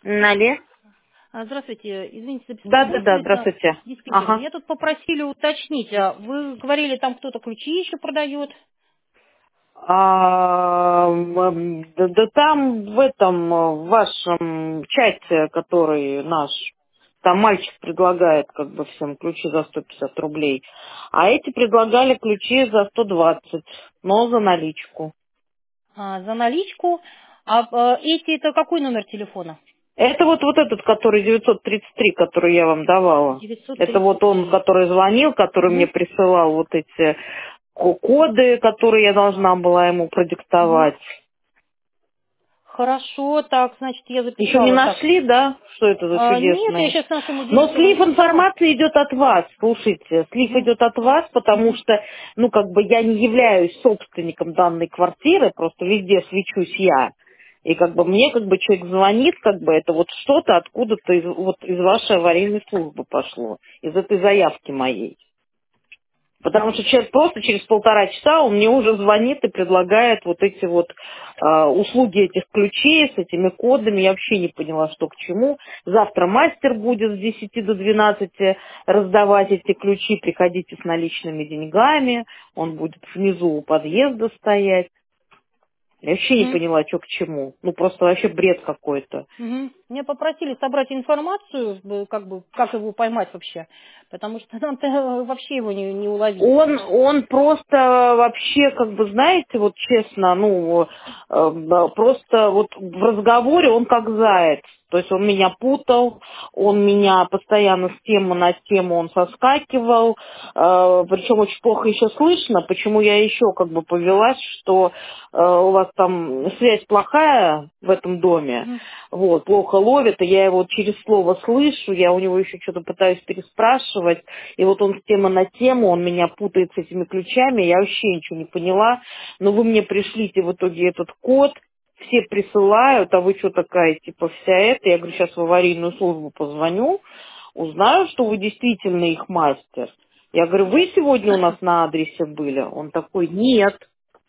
Нали? Здравствуйте, извините за беспокойство, Да, это здравствуйте. действительно. Ага. Меня тут попросили уточнить, вы говорили, там кто-то ключи еще продает? Да там в этом, в вашем чате, который наш, там мальчик предлагает как бы всем ключи за 150 рублей, а эти предлагали ключи за 120, но за наличку. За наличку. Эти, это какой номер телефона? Это вот этот, который 933, который я вам давала. Это вот он, 933. который звонил, который мне Мгм, присылал вот эти коды, которые я должна была ему мгм. продиктовать. Хорошо, так, значит, я Еще не записала так. нашли, да, что это за Нет, я чудесное? сейчас нашему Но директору слив написала. информации идет от вас, слушайте, слив Мгм, идет от вас, потому мгм, что, ну, как бы я не являюсь собственником данной квартиры, просто везде свечусь я. И как бы мне как бы человек звонит, как бы это вот что-то откуда-то вот из вашей аварийной службы пошло, из этой заявки моей. Потому что человек просто через полтора часа он мне уже звонит и предлагает вот эти вот услуги этих ключей с этими кодами. Я вообще не поняла, что к чему. Завтра мастер будет с 10 до 12 раздавать эти ключи. Приходите с наличными деньгами. Он будет внизу у подъезда стоять. Я вообще не мгм. поняла, что к чему. Ну, просто вообще бред какой-то. Мгм. Меня попросили собрать информацию, как его поймать вообще, потому что нам-то вообще его не уловить. Он просто вообще, как бы, знаете, вот честно, ну, да, просто вот в разговоре он как заяц. То есть он меня путал, он меня постоянно с темы на тему он соскакивал, причем очень плохо еще слышно, почему я еще как бы повелась, что у вас там связь плохая в этом доме, Мгм. вот, плохо ловит, и я его через слово слышу, я у него еще что-то пытаюсь переспрашивать, и вот он с темы на тему, он меня путает с этими ключами, я вообще ничего не поняла, но вы мне пришлите в итоге этот код, все присылают, а вы что такая, типа, вся эта, я говорю, сейчас в аварийную службу позвоню, узнаю, что вы действительно их мастер. Я говорю, вы сегодня у нас на адресе были? Он такой, нет.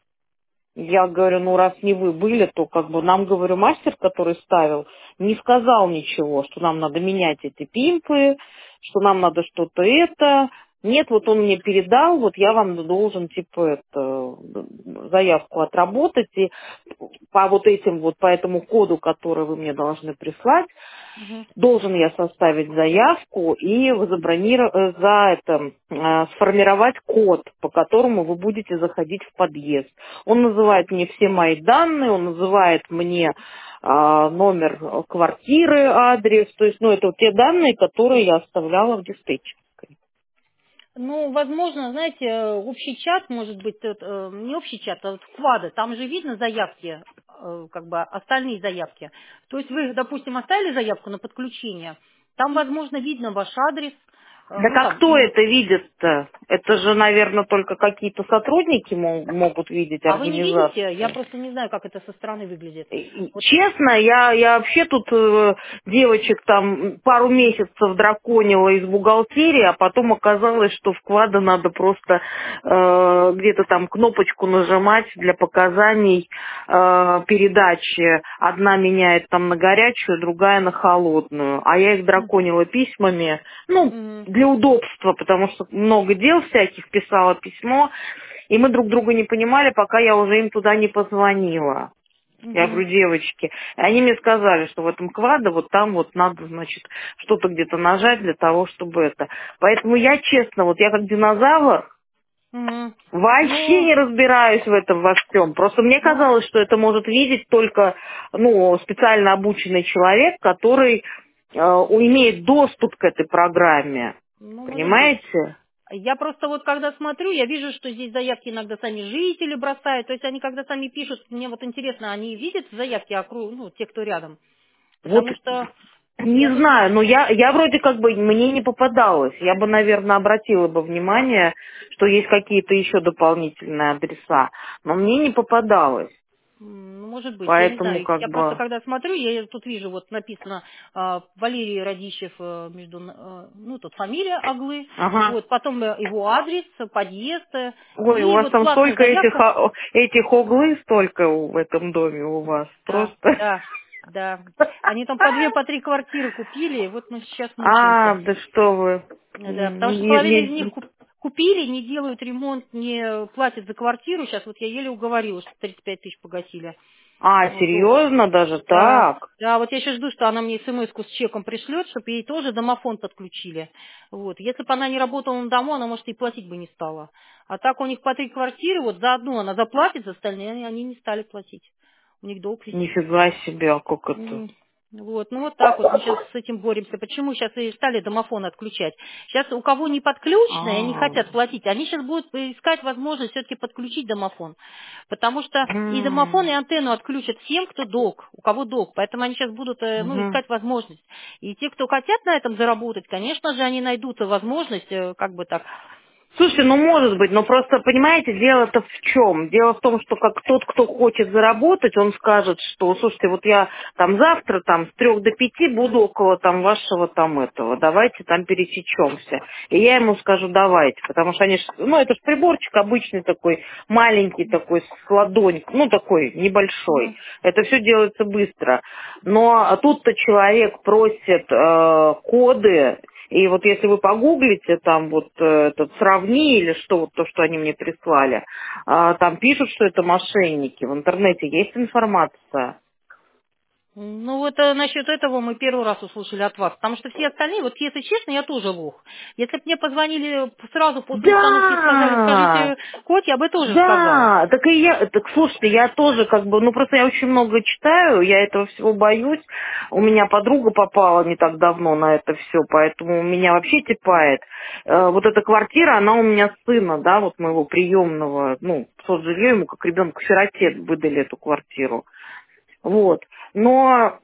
Я говорю, ну раз не вы были, то как бы нам, говорю, мастер, который ставил, не сказал ничего, что нам надо менять эти пимпы, что нам надо что-то это. Нет, вот он мне передал, вот я вам должен, типа, это, заявку отработать, и по вот этим вот, по этому коду, который вы мне должны прислать, Мгм. должен я составить заявку и за это сформировать код, по которому вы будете заходить в подъезд. Он называет мне все мои данные, он называет мне номер квартиры, адрес, то есть, ну, это вот те данные, которые я оставляла в диспетчерской. Ну, возможно, знаете, общий чат, может быть, не общий чат, а вот вклады, там же видно заявки, как бы остальные заявки. То есть вы, допустим, оставили заявку на подключение, там, возможно, видно ваш адрес, Да ну как там, кто это видит-то? Это же, наверное, только какие-то сотрудники могут видеть а вы не видите? Я организации. просто не знаю, как это со стороны выглядит. И Вот. честно, я вообще тут девочек там пару месяцев драконила из бухгалтерии, а потом оказалось, что вклады надо просто где-то там кнопочку нажимать для показаний передачи. Одна меняет там на горячую, другая на холодную. А я их драконила письмами, ну, Мгм. для удобства, потому что много дел всяких, писала письмо, и мы друг друга не понимали, пока я уже им туда не позвонила. Я Мгм. говорю, девочки. И они мне сказали, что в этом квадро вот там вот надо, значит, что-то где-то нажать для того, чтобы это. Поэтому я честно, вот я как динозавр, Мгм. вообще Ну, не разбираюсь в этом во всем. Просто мне ну, казалось, что это может видеть только, ну, специально обученный человек, который имеет доступ к этой программе. ну, может быть. Понимаете? Я просто вот когда смотрю, я вижу, что здесь заявки иногда сами жители бросают. То есть они когда сами пишут, мне вот интересно, они видят заявки ну, те, кто рядом. Вот Потому что не я тут знаю, но я вроде как бы мне не попадалось. Я бы, наверное, обратила бы внимание, что есть какие-то еще дополнительные адреса. Но мне не попадалось. ну, может быть, я не Поэтому знаю. как Я просто бы... когда смотрю, я тут вижу, вот написано Валерий Радищев, ну, тут фамилия Аглы, Ага. вот, потом его адрес, подъезд, Ой, у и вас вот там платная столько заявка. этих углы, столько в этом доме у вас. Да, Просто... да. Да. Они там по 2, по 3 квартиры купили, и вот мы сейчас А, мучаемся. да что вы. Да, потому что половина из них купили, не делают ремонт, не платят за квартиру. Сейчас вот я еле уговорила, что 35 тысяч погасили. А, Вот, серьезно даже да, так? да, вот я еще жду, что она мне смс-ку с чеком пришлет, чтобы ей тоже домофон подключили. Вот. Если бы она не работала на дому, она, может, и платить бы не стала. А так у них по 3 квартиры, вот за одну она заплатит, за остальные они не стали платить. У них долг висит. Нифига себе, а как это? Вот, ну вот так вот мы сейчас с этим боремся. Почему сейчас и стали домофон отключать? Сейчас у кого не подключено и они А, хотят платить, они сейчас будут искать возможность все-таки подключить домофон. Потому что и домофон, и м, антенну отключат всем, кто долг, у кого долг. Поэтому они сейчас будут мгм. искать возможность. И те, кто хотят на этом заработать, конечно же, они найдут возможность, как бы так. Слушай, ну может быть, но просто, понимаете, дело-то в чем? Дело в том, что как тот, кто хочет заработать, он скажет, что, слушайте, вот я там завтра там с 3 до 5 буду около там вашего там этого, давайте там пересечемся. И я ему скажу, давайте, потому что они, ну это же приборчик обычный такой, маленький такой, с ладонь, ну такой небольшой. Мгм. Это все делается быстро. Но тут-то человек просит коды. И вот если вы погуглите, там вот этот сравни или что, вот то, что они мне прислали, там пишут, что это мошенники. В интернете есть информация. Ну вот насчет этого мы первый раз услышали от вас, потому что все остальные, вот если честно, я тоже лох. Если бы мне позвонили сразу после установки и сказали, Да, скажите код, я бы тоже сказала. да, так и я, так слушайте, я тоже как бы, ну просто я очень много читаю, я этого всего боюсь. У меня подруга попала не так давно на это все, поэтому меня вообще типает. Вот эта квартира, она у меня сына, да, вот моего приемного, ну, соцжилье ему как ребенку-сироте выдали эту квартиру. Вот. Но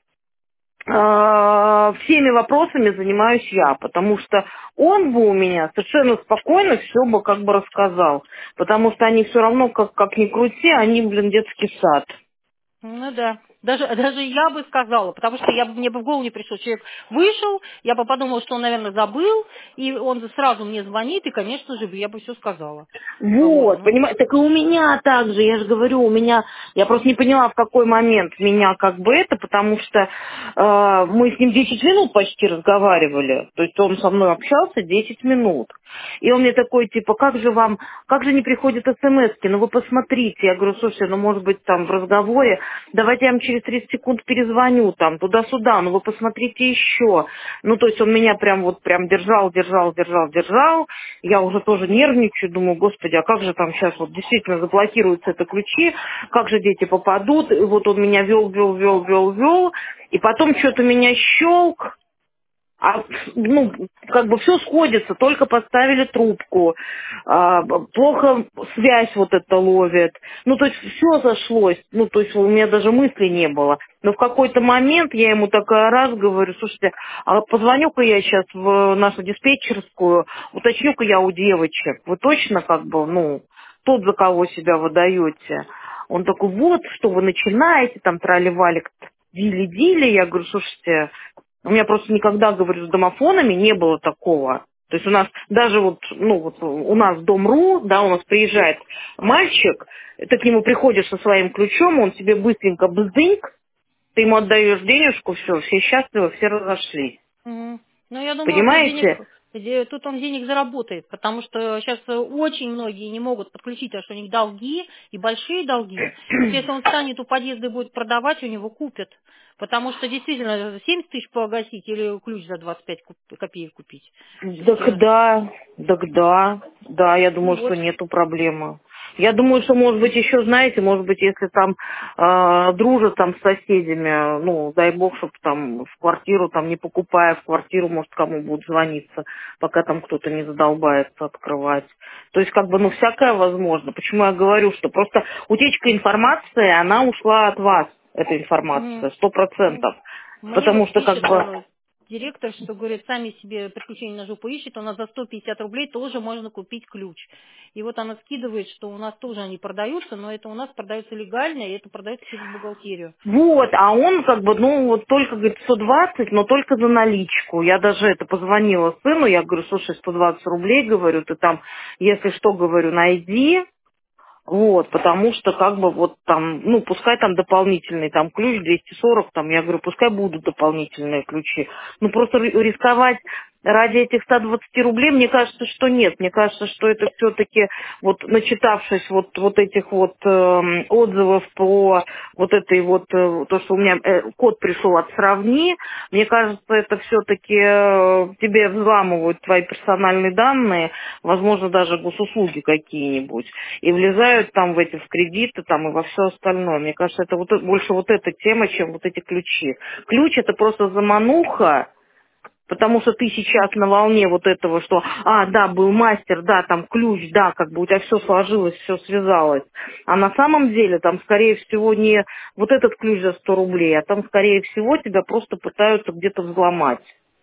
всеми вопросами занимаюсь я, потому что он бы у меня совершенно спокойно все бы как бы рассказал, потому что они все равно, как ни крути, они, блин, детский сад. Ну да. Даже я бы сказала, потому что мне бы в голову не пришло. Человек вышел, я бы подумала, что он, наверное, забыл, и он сразу мне звонит, и, конечно же, я бы все сказала. Вот. Вот, понимаете, так и у меня также, я же говорю, у меня, я просто не поняла, в какой момент меня как бы это, потому что мы с ним 10 минут почти разговаривали, то есть он со мной общался 10 минут. И он мне такой, типа, как же не приходят смс-ки, ну вы посмотрите. Я говорю, слушай, ну может быть там в разговоре, давайте я вам через 30 секунд перезвоню, там, туда-сюда, ну вы посмотрите еще. Ну то есть он меня прям вот прям держал. Я уже тоже нервничаю, думаю, господи, а как же там сейчас вот действительно заблокируются это ключи, как же дети попадут. И вот он меня вел, и потом что-то меня щелк. Ну, как бы все сходится, только поставили трубку, плохо связь вот это ловит. Ну, то есть все зашлось, ну, то есть у меня даже мысли не было. Но в какой-то момент я ему такая раз говорю, слушайте, а позвоню-ка я сейчас в нашу диспетчерскую, уточню-ка я у девочек, вы точно как бы, ну, тот, за кого себя выдаете? Он такой, вот, что вы начинаете, там, трали-вали, дили-дили. Я говорю, слушайте, у меня просто никогда, говорю, с домофонами не было такого. То есть у нас даже вот, ну вот у нас в Дом.ру, да, у нас приезжает мальчик, ты к нему приходишь со своим ключом, он тебе быстренько бздыньк, ты ему отдаешь денежку, все счастливы, все разошлись. Мгм. Ну, я думаю, тут Понимаете? тут он денег заработает, потому что сейчас очень многие не могут подключить, потому что у них долги и большие долги. Вот если он станет у подъезда и будет продавать, у него купят. Потому что действительно 70 тысяч погасить или ключ за 25 копеек купить. Так Все-таки, да, да, я ну думаю, что вот. нету проблемы. Я думаю, что, может быть, еще, знаете, может быть, если там дружат там с соседями, ну, дай бог, чтобы там в квартиру, там, не покупая в квартиру, может, кому будут звониться, пока там кто-то не задолбается открывать. То есть, как бы, ну, всякое возможно. Почему я говорю, что просто утечка информации, она ушла от вас, эта Мгм. информация, Ну, 100%. мне Потому вот что, как пишет бы, директор, что, говорит, сами себе приключения на жопу ищет, у нас за 150 рублей тоже можно купить ключ. И вот она скидывает, что у нас тоже они продаются, но это у нас продается легально, и это продается через бухгалтерию. вот, а он как бы, ну, вот только, говорит, 120, но только за наличку. Я даже это позвонила сыну, я говорю, слушай, 120 рублей, говорю, ты там, если что, говорю, найди. Вот, потому что как бы вот там, ну, пускай там дополнительный там ключ 240, там, я говорю, пускай будут дополнительные ключи. Ну, просто рисковать ради этих 120 рублей, мне кажется, что нет. Мне кажется, что это все-таки, вот начитавшись вот этих вот отзывов по вот этой вот, то, что у меня код пришел от «Сравни», мне кажется, это все-таки тебе взламывают твои персональные данные, возможно, даже госуслуги какие-нибудь, и влезают там в эти в кредиты там и во все остальное. Мне кажется, это вот больше вот эта тема, чем вот эти ключи. Ключ это просто замануха, потому что ты сейчас на волне вот этого, что, да, был мастер, да, там ключ, да, как бы у тебя все сложилось, все связалось. А на самом деле там, скорее всего, не вот этот ключ за 100 рублей, а там, скорее всего, тебя просто пытаются где-то взломать.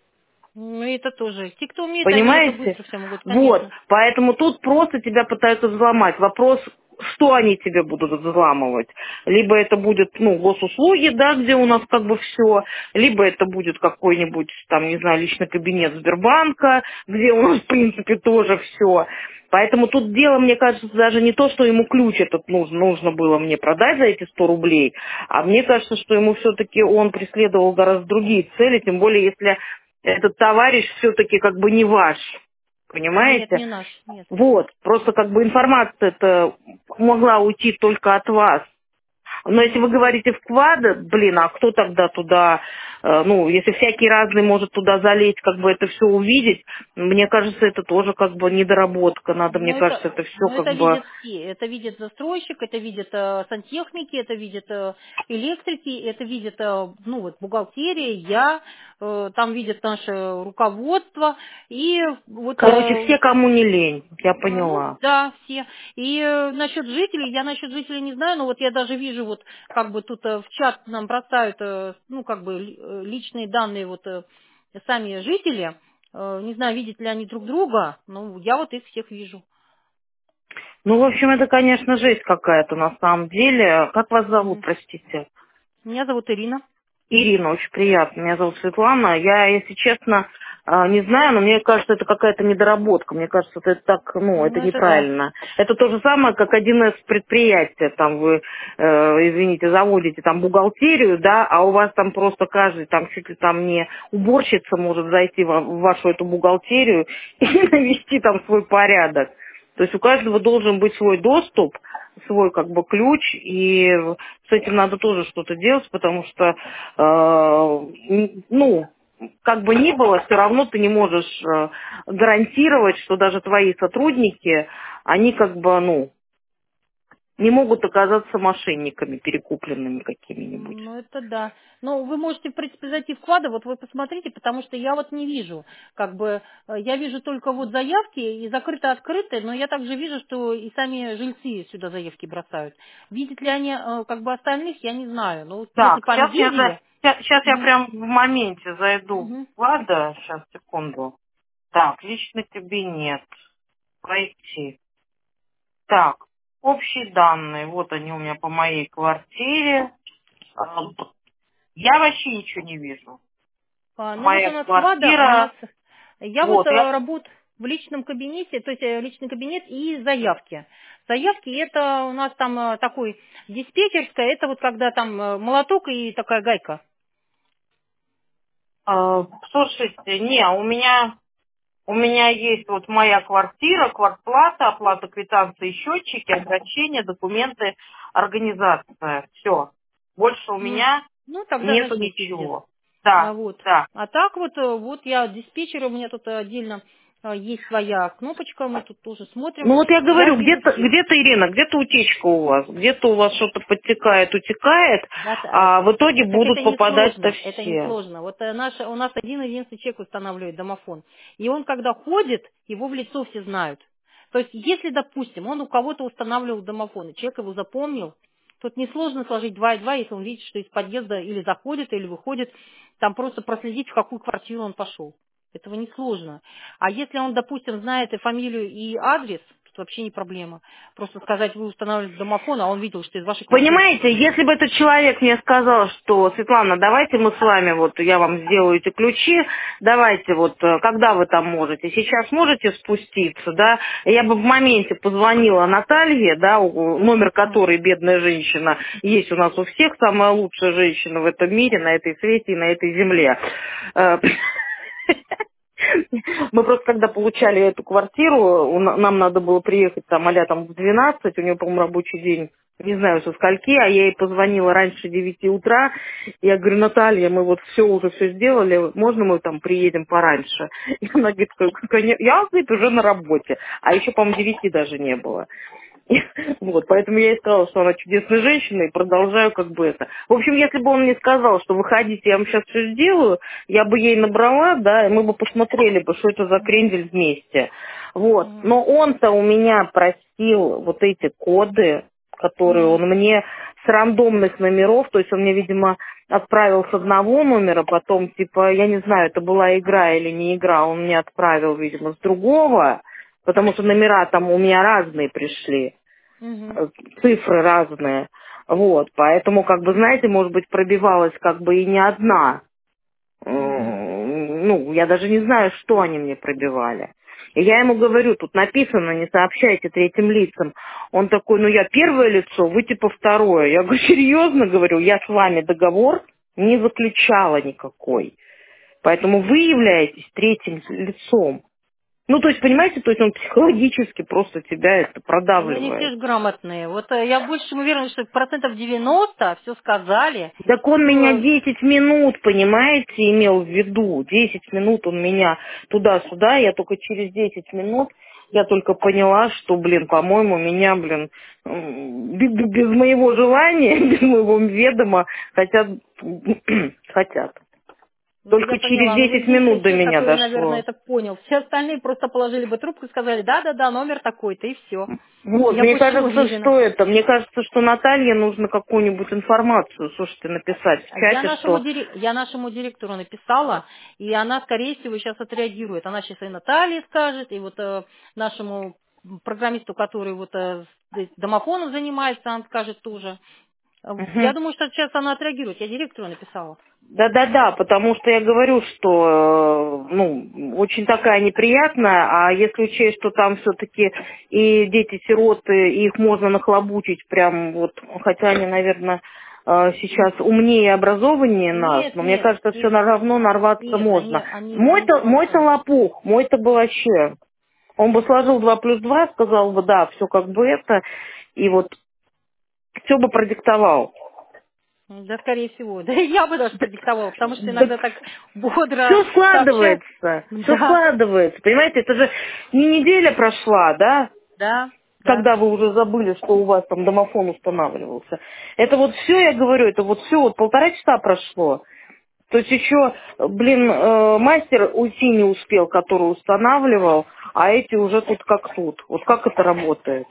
Ну, это тоже. Те, кто умеет, они это Понимаете? быстро все могут, Вот. конечно. Поэтому тут просто тебя пытаются взломать. Вопрос, что они тебе будут взламывать. Либо это будет, ну, госуслуги, да, где у нас как бы все, либо это будет какой-нибудь, там, не знаю, личный кабинет Сбербанка, где у нас, в принципе, тоже все. Поэтому тут дело, мне кажется, даже не то, что ему ключ этот нужно было мне продать за эти 100 рублей, а мне кажется, что ему все-таки он преследовал гораздо другие цели, тем более, если этот товарищ все-таки как бы не ваш, Нет, понимаете? не наш. Нет. Вот, просто как бы информация-то могла уйти только от вас. Но если Мгм. вы говорите в квад, блин, а кто тогда туда, ну, если всякий разный может туда залезть, как бы это все увидеть, мне кажется, это тоже как бы недоработка. Надо, мне кажется, это все Но как это бы... видят все. Это видит застройщик, это видят сантехники, это видят электрики, это видят, ну вот, бухгалтерия, я, там видят наше руководство. И вот, Короче, все, кому не лень, я ну поняла. да, все. И насчет жителей, я насчет жителей не знаю, но вот я даже вижу, вот как бы тут в чат нам бросают, ну как бы личные данные вот сами жители. Не знаю, видят ли они друг друга, но я вот их всех вижу. Ну, в общем, это, конечно, жесть какая-то на самом деле. Как вас зовут, Мгм. простите? Меня зовут Ирина. Ирина, очень приятно. Меня зовут Светлана. Я, если честно, не знаю, но мне кажется, это какая-то недоработка. Мне кажется, это так, ну, это Ну, это да. неправильно. Это то же самое, как один из предприятий. Там вы, извините, заводите там бухгалтерию, да, а у вас там просто каждый, там чуть ли там не уборщица может зайти в вашу эту бухгалтерию и навести там свой порядок. То есть у каждого должен быть свой доступ, свой как бы ключ, и с этим надо тоже что-то делать, потому что, ну, как бы ни было, все равно ты не можешь гарантировать, что даже твои сотрудники, они как бы, ну, не могут оказаться мошенниками, перекупленными какими-нибудь. Ну, это да. Но вы можете, в принципе, зайти в вклады, вот вы посмотрите, потому что я вот не вижу. Как бы, я вижу только вот заявки и закрыто-открытые, но я также вижу, что и сами жильцы сюда заявки бросают. Видят ли они, как бы, остальных, я не знаю. Но вот если Так, бы они видели... сейчас я Мгм, прям в моменте зайду мгм. в вклада, сейчас, секунду. Так, личный кабинет, пройти. Так, общие данные, вот они у меня по моей квартире. А, Я вообще ничего не вижу. Ну вот у Моя нас квада, у нас... квартира, Я вот вот, я... работаю в личном кабинете, то есть личный кабинет и заявки. Заявки это у нас там такой диспетчерская, это вот когда там молоток и такая гайка. Слушайте, не, у меня есть вот моя квартира, квартплата, оплата квитанции, счетчики, обращения, документы, организация. Все. Больше у М. меня Ну тогда нету значит есть везде. ничего. Да, Вот. да. А так вот, вот я диспетчер, у меня тут отдельно есть своя кнопочка, мы тут тоже смотрим. Ну вот я Я говорю, вижу всех. где-то, Ирина, где-то утечка у вас, где-то у вас что-то подтекает, утекает, а в итоге Так будут это попадать-то несложно, это все. несложно. Вот у нас один единственный человек устанавливает домофон. И он, когда ходит, его в лицо все знают. То есть, если, допустим, он у кого-то устанавливал домофон, и человек его запомнил, тут несложно сложить 2 и 2, если он видит, что из подъезда или заходит, или выходит, там просто проследить, в какую квартиру он пошел. Этого несложно. А если он, допустим, знает и фамилию, и адрес, вообще не проблема. Просто сказать, вы устанавливаете домофон, а он видел, что из вашей квартиры... Понимаете, если бы этот человек мне сказал, что, Светлана, давайте мы с вами, вот я вам сделаю эти ключи, давайте вот, когда вы там можете, сейчас можете спуститься, да, я бы в моменте позвонила Наталье, да, номер которой, бедная женщина, есть у нас у всех, самая лучшая женщина в этом мире, на этой свете и на этой земле. Мы просто когда получали эту квартиру, нам надо было приехать там а-ля там в 12, у нее, по-моему, рабочий день, не знаю, со скольки, а я ей позвонила раньше 9 утра. Я говорю, Наталья, мы вот уже все сделали, можно мы там приедем пораньше? И она говорит, конечно, я, говорит, уже на работе. А еще, по-моему, 9 даже не было. Вот, поэтому я и сказала, что она чудесная женщина, и продолжаю как бы это. В общем, если бы он мне сказал, что выходите, я вам сейчас все сделаю, я бы ей набрала, да, и мы бы посмотрели бы, что это за крендель вместе. Вот. Но он-то у меня просил вот эти коды, которые он мне с рандомных номеров, то есть он мне, видимо, отправил с одного номера, потом, типа, я не знаю, это была игра или не игра, он мне отправил, видимо, с другого, потому что номера там у меня разные пришли, цифры разные. Вот, поэтому, как бы, знаете, может быть, пробивалась как бы и не одна. Ну, я даже не знаю, что они мне пробивали. И я ему говорю, тут написано, не сообщайте третьим лицам. Он такой, ну я первое лицо, вы типа второе. Я говорю, серьезно, говорю, я с вами договор не заключала никакой. Поэтому вы являетесь третьим лицом. Ну, то есть, понимаете, то есть он психологически просто тебя это Ну, они все продавливает. же грамотные. Вот я больше чем уверена, что 90% все сказали. Так он меня Все. 10 минут, понимаете, имел в виду. 10 минут он меня туда-сюда, я только через 10 минут я только поняла, что, блин, по-моему, меня, блин, без моего желания, без моего ведома хотят. Ну, я Только через поняла. Ну, вы 10 минут единственный до человек, меня который, наверное, дошло. это понял. Все остальные просто положили бы трубку и сказали, да-да-да, номер такой-то, и все. Вот, Я мне больше чем кажется, уверена. что это? Мне кажется, что Наталье нужно какую-нибудь информацию, слушайте, написать в Я чате, нашему, что... я нашему директору написала, и она, скорее всего, сейчас отреагирует. Она сейчас и Наталье скажет, и вот нашему программисту, который вот домофоном занимается, он скажет тоже. Мгм. Я думаю, что сейчас она отреагирует. Я директору написала. Да-да-да, потому что я говорю, что, ну, очень такая неприятная, а если учесть, что там все-таки и дети-сироты, и их можно нахлобучить прям вот, хотя они, наверное, сейчас умнее и образованнее нас, Нет, но мне нет, кажется, все нет, равно нарваться нет, можно. они Мой-то классные. лопух, мой-то был вообще. Он бы сложил 2 плюс 2, сказал бы, да, все как бы это, и вот все бы продиктовал. Да, скорее всего. Да, я бы даже продиктовала, потому что Да иногда так бодро все сообщает. складывается, все Да, складывается. Понимаете, это же не неделя прошла, да, да, да. когда вы уже забыли, что у вас там домофон устанавливался. Это вот все, я говорю, это вот все, вот 1,5 часа прошло. То есть еще, блин, мастер уйти не успел, который устанавливал, а эти уже тут как тут. Вот как это работает?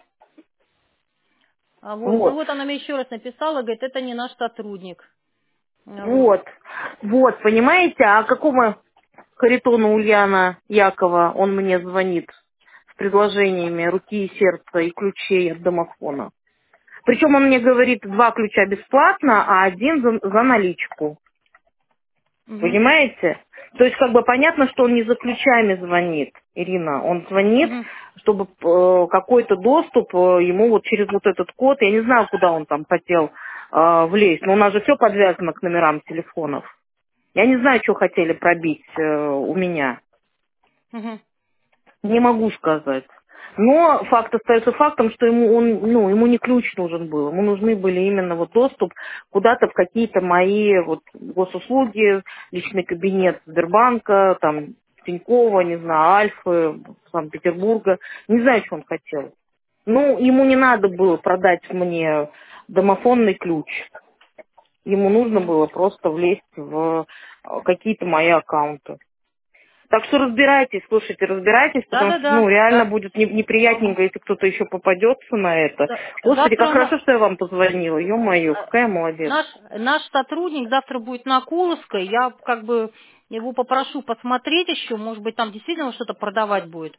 Ну Вот. вот она мне еще раз написала, говорит, это не наш сотрудник. Вот. Вот, вот, понимаете, а какому Харитону Ульяна Якова он мне звонит с предложениями руки и сердца и ключей от домофона. Причем он мне говорит 2 ключа бесплатно, а 1 за наличку. Мгм, Понимаете? То есть как бы понятно, что он не за ключами звонит, Ирина. Он звонит, мгм, чтобы какой-то доступ ему вот через вот этот код, я не знаю, куда он там хотел влезть, но у нас же все подвязано к номерам телефонов. Я не знаю, что хотели пробить у меня. мгм. Не могу сказать. Но факт остается фактом, что ему не ключ нужен был. Ему нужны были именно вот доступ куда-то в какие-то мои вот госуслуги, личный кабинет Сбербанка, там, Тинькова, не знаю, Альфы, Санкт-Петербурга. Не знаю, что он хотел. Ну, ему не надо было продать мне домофонный ключ. Ему нужно было просто влезть в какие-то мои аккаунты. Так что разбирайтесь, слушайте, разбирайтесь, потому что, ну, Да-да-да, реально да. будет неприятненько, если кто-то еще попадется на это. Господи, как Завтра хорошо, что я вам позвонила. Ё-моё, какая молодец. наш сотрудник завтра будет на Куловской. Я как бы его попрошу посмотреть еще, может быть, там действительно что-то продавать будет.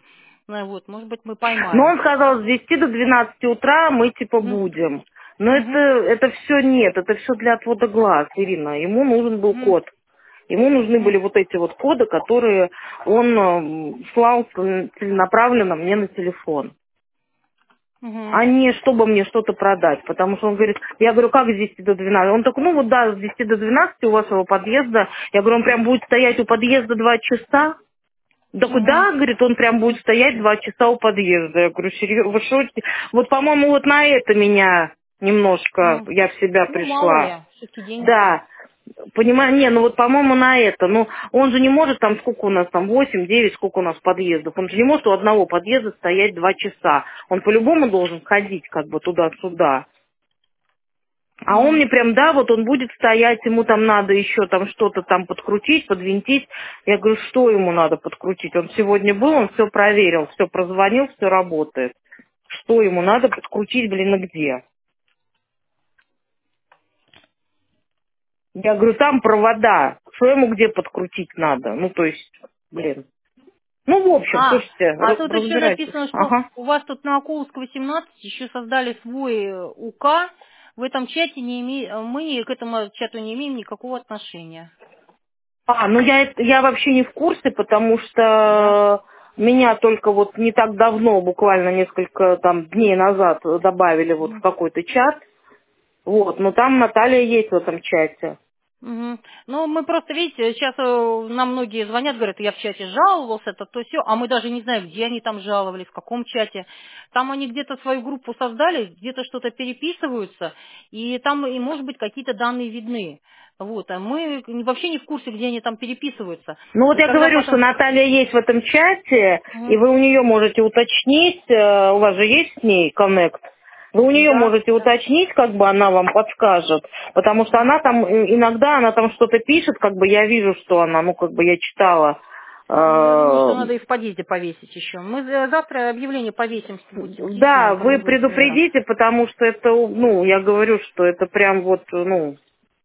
Ну, вот, может быть, мы Но поймаем. он сказал, с 10 до 12 утра мы типа Мгм. будем. Но Мгм. это все нет, это все для отвода глаз, Ирина. Ему нужен был Мгм. код. Ему нужны Мгм. были вот эти вот коды, которые он слал целенаправленно мне на телефон. Мгм. А не чтобы мне что-то продать. Потому что он говорит, я говорю, как с 10 до 12? Он такой, ну вот да, с 10 до 12 у вашего подъезда. Я говорю, он прям будет стоять у подъезда 2 часа? Так Мгм. да, говорит, он прям будет стоять 2 часа у подъезда. Я говорю, серьезно, вы шутите? Вот, по-моему, вот на это меня немножко, Мгм. я в себя Ну, мало пришла. ли, все-таки деньги-то. Да, понимаю, не, ну вот, по-моему, на это. Ну, он же не может там, сколько у нас там, 8-9, сколько у нас подъездов. Он же не может у одного подъезда стоять 2 часа. Он по-любому должен ходить как бы туда-сюда. А он Мгм. мне прям, да, вот он будет стоять, ему там надо еще там что-то там подкрутить, подвинтить. Я говорю, что ему надо подкрутить? Он сегодня был, он все проверил, все прозвонил, все работает. Что ему надо подкрутить, блин, и где? Я говорю, там провода. Что ему где подкрутить надо? Ну, то есть, блин. Ну, в общем, слушайте, А тут еще разбирайтесь. написано, что Ага. у вас тут на Акуловского 18 еще создали свой УК. В этом чате мы к этому чату не имеем никакого отношения. Ну я вообще не в курсе, потому Да? что меня только вот не так давно, буквально несколько там дней назад добавили вот в Мгм. какой-то чат. Вот, но там Наталья есть в этом чате. Мгм. Ну, мы просто, видите, сейчас нам многие звонят, говорят, я в чате жаловался, это то все, а мы даже не знаем, где они там жаловались, в каком чате. Там они где-то свою группу создали, где-то что-то переписываются, и там, и, может быть, какие-то данные видны. Вот, а мы вообще не в курсе, где они там переписываются. Ну вот И я когда говорю, что потом... Наталья есть в этом чате, и Мгм. вы у нее можете уточнить, у вас же есть с ней коннект, вы у нее Да, можете да. уточнить, как бы она вам подскажет, потому что Мгм. она там, иногда она там что-то пишет, как бы я вижу, что она, ну как бы я читала. Ну, я думаю, что э, надо и в подъезде повесить еще. Мы завтра объявление повесим, будем птичьим, Да, никому вы не будет стыдно. предупредите, потому что это, ну, я говорю, что это прям вот, ну,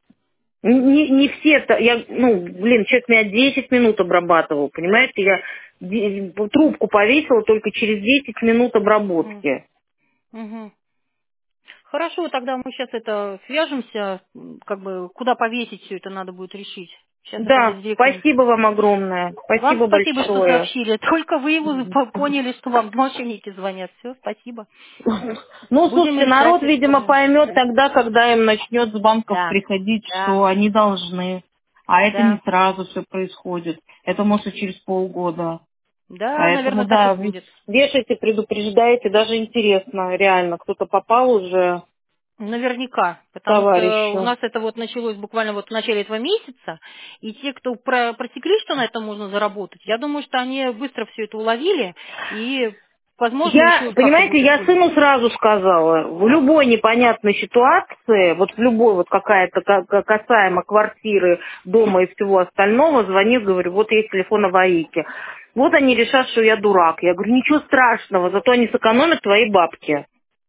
не все, я, ну, блин, человек меня 10 минут обрабатывал, понимаете, я трубку повесила только через 10 минут Мгм. обработки. Мгм. Хорошо, тогда мы сейчас это свяжемся, как бы куда повесить все это надо будет решить. Сейчас я тогда Да, с директором. спасибо вам огромное, Вам спасибо спасибо, что большое. сообщили. Только вы его поняли, что вам мошенники звонят. Все, спасибо. Ну, Будем слушайте, решать народ, это видимо, уже. поймет тогда, когда им начнет с банков Да, приходить, да, что они должны. А это не да. сразу все происходит. Это может и через полгода. Да, Поэтому, наверное, так и да, будет. вешайте, предупреждайте, даже интересно, реально, кто-то попал уже Наверняка, потому что у товарищу. нас это вот началось буквально вот в начале этого месяца, и те, кто просекли, что на этом можно заработать, я думаю, что они быстро все это уловили, и, возможно, Я, еще как-то понимаете, будут я сыну использовать. сразу сказала, в любой непонятной ситуации, вот в любой вот какая-то касаемо квартиры, дома и всего остального, звони, говорю, вот есть телефон аварийки. Вот они решат, что я дурак. Я говорю, ничего страшного, зато они сэкономят твои бабки.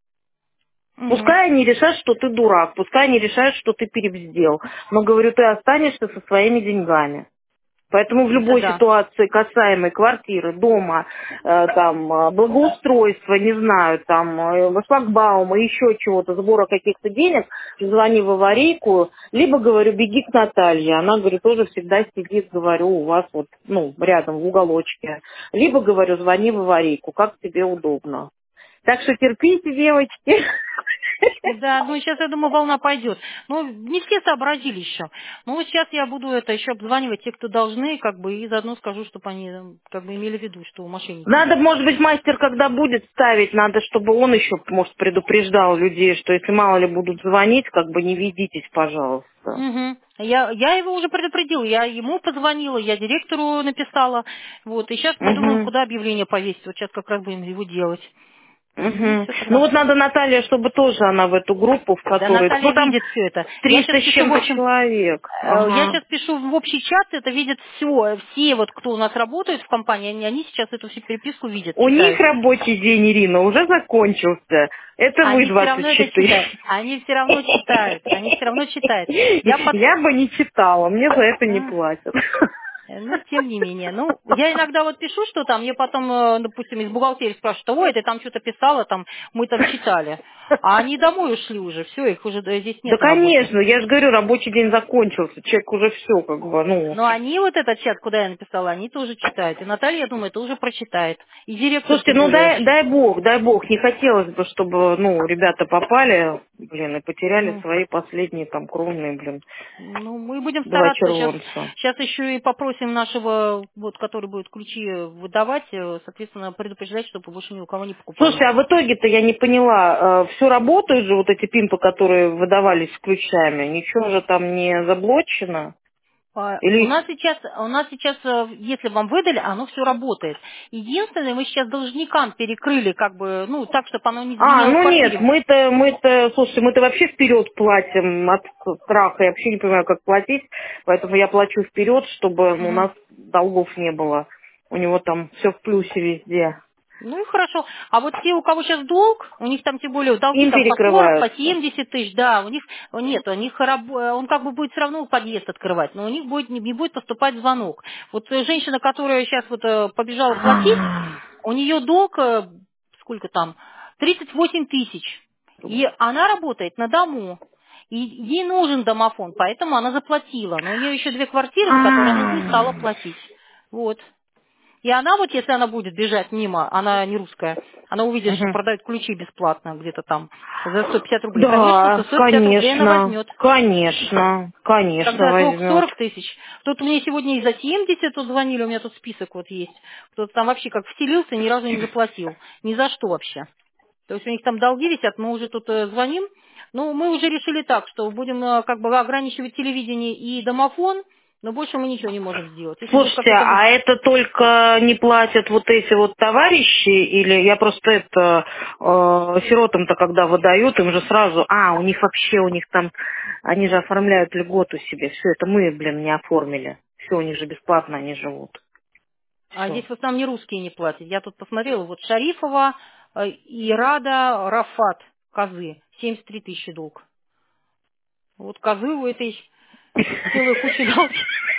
Мгм. Пускай они решат, что ты дурак, пускай они решают, что ты перебздел. Но, говорю, ты останешься со своими деньгами. Поэтому в Это любой да. ситуации, касаемой квартиры, дома, там, благоустройства, не знаю, там, шлагбаума, еще чего-то, сбора каких-то денег, звони в аварийку, либо, говорю, беги к Наталье. Она, говорю, тоже всегда сидит, говорю, у вас вот, ну, рядом, в уголочке. Либо, говорю, звони в аварийку, как тебе удобно. Так что терпите, девочки. Да, ну сейчас, я думаю, волна пойдет. Ну, не все сообразили еще. Ну, вот сейчас я буду это еще обзванивать тех, кто должны, как бы, и заодно скажу, чтобы они, как бы, имели в виду, что мошенники. Надо, может быть, мастер, когда будет ставить, надо, чтобы он еще, может, предупреждал людей, что если мало ли будут звонить, как бы не ведитесь, пожалуйста. Угу. Я его уже предупредила, я ему позвонила, я директору написала, вот, и сейчас подумаем, Угу. куда объявление повесить, вот сейчас как раз будем его делать. Ну, Угу. все Ну тогда. вот надо Наталья, чтобы тоже она в эту группу, в Да, которой... Ну Наталья там видит все это. Я сейчас 300 с пишу, в чем-то общем, человек. я Ага. сейчас пишу в общий чат, это видят все вот, кто у нас работает в компании, они сейчас эту всю переписку видят, У них читают. рабочий день, Ирина, уже закончился. Это вы Они все равно это 24. читают. Они все равно читают. Они все равно читают. Я под... Я бы не читала, мне за это не А, платят. Ну, тем не менее. Ну, я иногда вот пишу, что там, мне потом, допустим, из бухгалтерии спрашивают, ой, ты там что-то писала, там, мы там читали. А они домой ушли уже, все, их уже здесь Да, нет на работе. конечно, я же говорю, рабочий день закончился, человек уже все, как бы, ну... Но они вот этот чат, куда я написала, они тоже читают. И Наталья, я думаю, тоже прочитает. И директор Слушайте, тем ну более. дай бог, не хотелось бы, чтобы, ну, ребята попали, блин, и потеряли Ну, свои последние там кровные, блин, ну, мы будем два стараться. Сейчас, червонца. сейчас еще и попросим нашего, вот, который будет ключи выдавать, соответственно, предупреждать, чтобы больше ни у кого не покупали. Слушай, а в итоге-то я не поняла, все работают же вот эти пимпы, которые выдавались с ключами, ничего же там не заблочено? У Или... нас сейчас, если вам выдали, оно все работает. Единственное, мы сейчас должникам перекрыли, как бы, ну, так, чтобы оно не А, звенело в ну нет, квартире. слушайте, мы-то вообще вперед платим от страха, я вообще не понимаю, как платить, поэтому я плачу вперед, чтобы у Мгм. нас долгов не было. У него там все в плюсе везде. Ну и хорошо. А вот те, у кого сейчас долг, у них там тем более долги Им там по 40, по перекрываются. 70 тысяч, да, у них нет, у них он как бы будет все равно подъезд открывать, но у них будет, не будет поступать звонок. Вот женщина, которая сейчас вот побежала платить, у нее долг, сколько там, 38 тысяч. И она работает на дому. И ей нужен домофон, поэтому она заплатила. Но у нее еще 2 квартиры, за которые она не стала платить. Вот. И она вот, если она будет бежать мимо, она не русская, она увидит, что Мгм. продают ключи бесплатно где-то там за 150 рублей. Конечно, за Да, 150 рублей она конечно, возьмет. конечно, конечно Когда долг возьмет. 40 тысяч. Тут мне сегодня и за 70 тут звонили, у меня тут список вот есть. Кто-то там вообще как вселился, ни разу не заплатил. Ни за что вообще. То есть у них там долги висят, мы уже тут звоним. Ну, мы уже решили так, что будем как бы ограничивать телевидение и домофон, но больше мы ничего не можем сделать. Если будет Слушайте, какой-то... а это только не платят вот эти вот товарищи, или я просто это сиротам-то когда выдают, им же сразу, у них вообще, у них там, они же оформляют льготу себе, все это мы, блин, не оформили. Все, у них же бесплатно они живут. А Все. здесь в основном не русские не платят. Я тут посмотрела, вот Шарифова, Ирада, Рафат, Козы, 73 тысячи долг. Вот Козы у этой целая куча долги.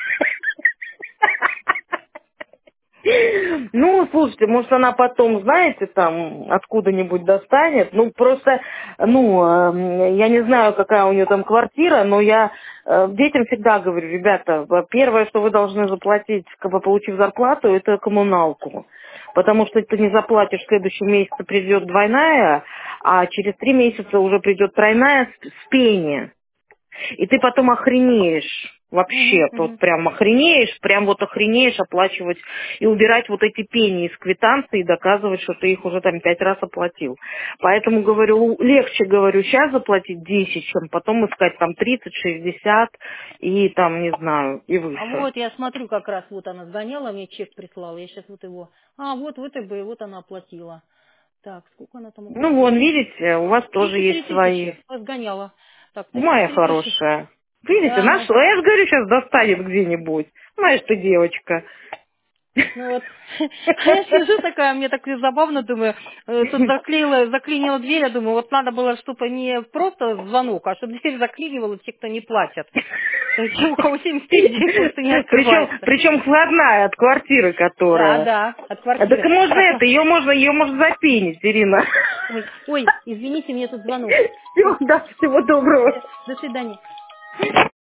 Ну, слушайте, может, она потом, знаете, там, откуда-нибудь достанет. Ну, просто, я не знаю, какая у нее там квартира, но я детям всегда говорю, ребята, первое, что вы должны заплатить, как бы получив зарплату, это коммуналку. Потому что ты не заплатишь, в следующем месяце придет двойная, а через 3 месяца уже придет тройная с пени. И ты потом охренеешь. Мгм, Вообще, вот мгм. прям охренеешь, прям вот охренеешь оплачивать и убирать вот эти пени из квитанции и доказывать, что ты их уже там 5 раз оплатил. Поэтому, говорю, легче, говорю, сейчас заплатить 10, чем потом искать там 30, 60 и там, не знаю, и А выше. вот я смотрю, как раз вот она сгоняла, мне чек прислала, я сейчас вот его... Вот ВТБ, вот она оплатила. Так, сколько она там Ну, оплатила? вон, видите, у вас тоже 33 есть свои. тысячи, сгоняла. Так, Моя 33 тысячи. хорошая. Видите, Да, ну, нашла. Я же говорю, сейчас достанет где-нибудь. Знаешь ты, девочка. ну вот, а я сижу такая, мне так забавно, думаю, тут заклинила дверь, я думаю, вот надо было, чтобы не просто звонок, а чтобы дверь заклинивала те, кто не платят. То есть у кого 73 дверь просто не открывается. Причем входная от квартиры, Да, которая. да, от Так квартиры. можно Так, это, ее можно запенить, Ирина. ой, извините, мне тут звонок. Все, да, всего доброго. До свидания.